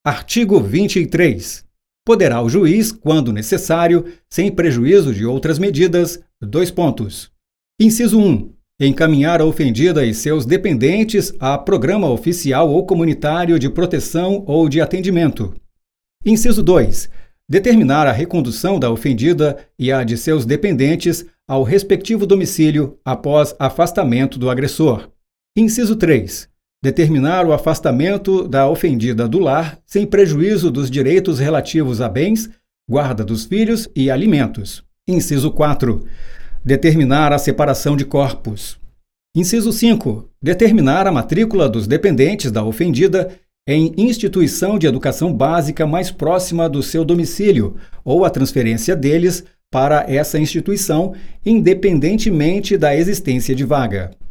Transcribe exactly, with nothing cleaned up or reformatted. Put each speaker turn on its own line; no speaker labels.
Artigo vinte e três. Poderá o juiz, quando necessário, sem prejuízo de outras medidas, dois pontos. Inciso um. Encaminhar a ofendida e seus dependentes a programa oficial ou comunitário de proteção ou de atendimento. Inciso dois. Determinar a recondução da ofendida e a de seus dependentes ao respectivo domicílio após afastamento do agressor. Inciso três. Determinar o afastamento da ofendida do lar sem prejuízo dos direitos relativos a bens, guarda dos filhos e alimentos. Inciso quatro. Determinar a separação de corpos. Inciso cinco. Determinar a matrícula dos dependentes da ofendida em instituição de educação básica mais próxima do seu domicílio ou a transferência deles para essa instituição, independentemente da existência de vaga.